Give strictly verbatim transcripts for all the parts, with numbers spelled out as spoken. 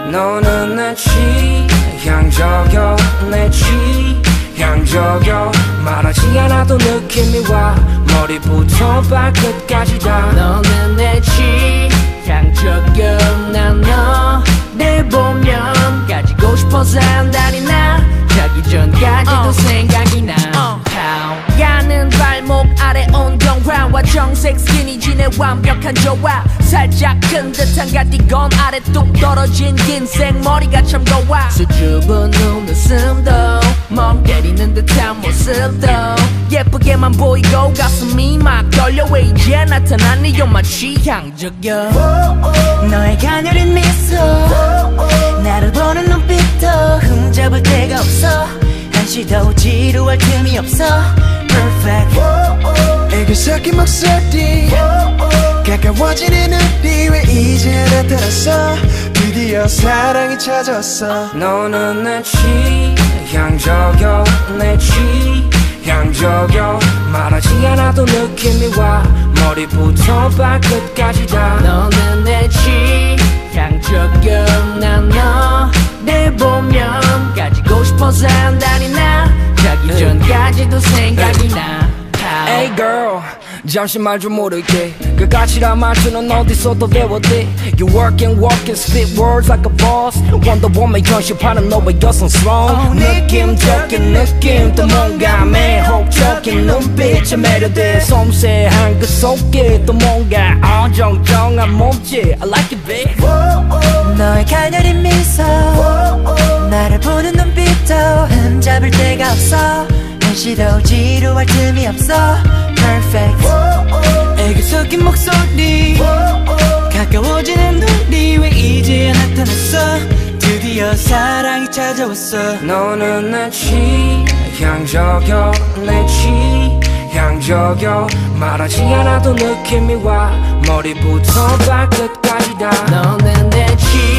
너는 내 취향저격 내 취향저격 말하지 않아도 느낌이 와 머리부터 발끝까지 다 너는 내 취향저격 난 너 내 보면 가지고 싶어서 한다니 나 자기 전까지도 uh. 생각이 나 uh. 가는 발목 아래 운동화와 정색 스키니진의 완벽한 조화 살짝 큰 듯한 가디건 아래 뚝 떨어진 긴 생머리가 참 고와 수줍은 눈웃음도 멍 때리는 듯한 모습도 예쁘게만 보이고 가슴이 막 떨려 왜 이제 나타난 네 요마 취향적여 너의 가녀린 미소 나를 보는 눈빛도 흠잡을 데가 없어 한시도 지루할 틈이 없어 Perfect 애교 섞인 목소리 가까워지는 우리 왜 이제 나타났어 드디어 사랑이 찾아왔어 너는 내 취향저격 내 취향저격 말하지 않아도 느낌이 와 머리부터 발끝까지 다 너는 내 취향저격 난 너 내 보면 가지고 싶어서 한다니 나 자기 전까지도 생각이 나 Hey girl 잠시 말 좀 모를게 그 가치란 말투는 어디서도 배웠대 You work and walk and spit words like a boss Wonder Woman 현실파는 너의 여성스러운 느낌적인 느낌 또 뭔가 매혹적인 눈빛에 매료돼 섬세한 그 속에 또 뭔가 어정쩡한 몸짓 I like it babe 너의 가녀린 미소 나를 보는 눈빛도 흠잡을 데가 없어 한시도 지루할 틈이 없어 Perfect 애교 섞인 목소리 가까워지는 우리 왜 이제 나타났어 드디어 사랑이 찾아왔어 너는 내 취향저격 내 취향저격 말하지 않아도 느낌이 와 머리부터 발끝까지 다 너는 내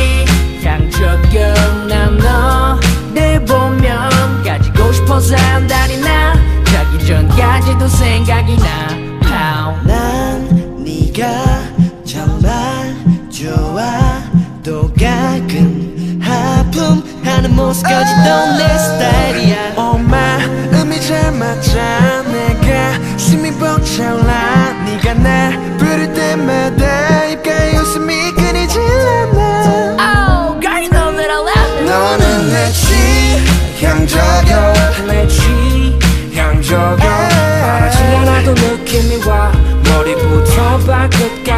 취향저격 난 너 내 보면 가지고 싶어서 한다니 나 자기 전까지도 생각이 나 난 네가 정말 좋아 또 가끔 하품하는 모습까지도 내 스타일이야 오 마음이 잘 맞아 내 가슴이 벅차올라 네가 날 부를 때마다 입가에 웃음이 끊이질 않아 Oh girl you know that I love it 너는 내 취향저격 내 취향저격 말하지 않아도 느낌이 와 머리부터 발끝까지